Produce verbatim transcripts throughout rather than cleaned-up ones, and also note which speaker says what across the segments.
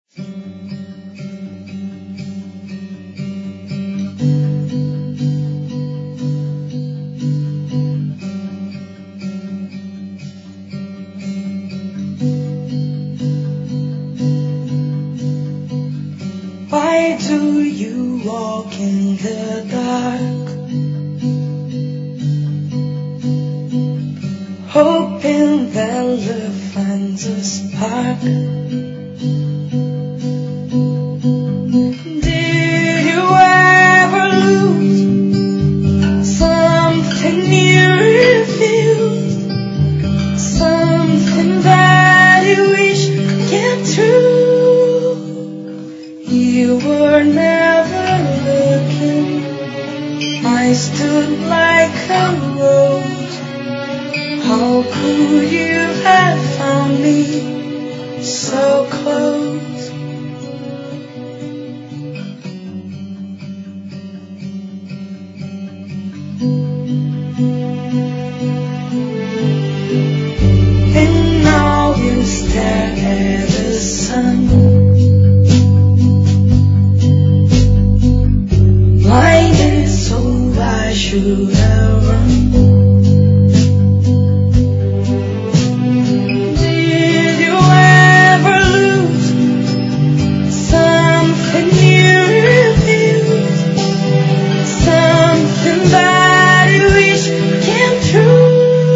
Speaker 1: Why do you walk in the dark, hoping that love finds a spark? Did you ever lose something you refused, something that you wish came true? You were never looking, I stood like a rose. How could you have found me so close? And now you stare at the sun, blinded, so why should I run? Did you ever lose something you refused, something that you wish came true?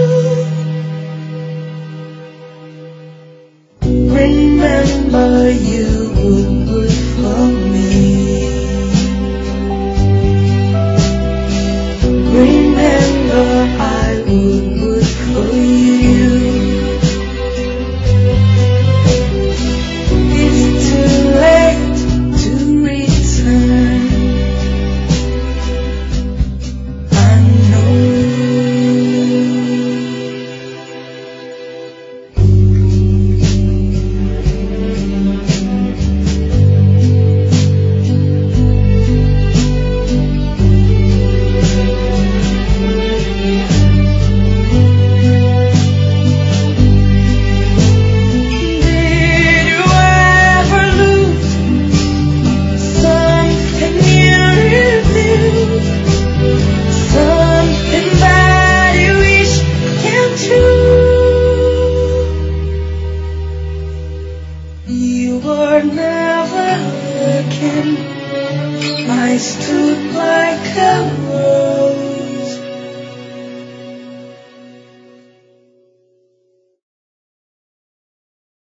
Speaker 1: Remember you would for me. Remember I would would for you. It's too late to return, I know. You were never looking, I stood like a rose.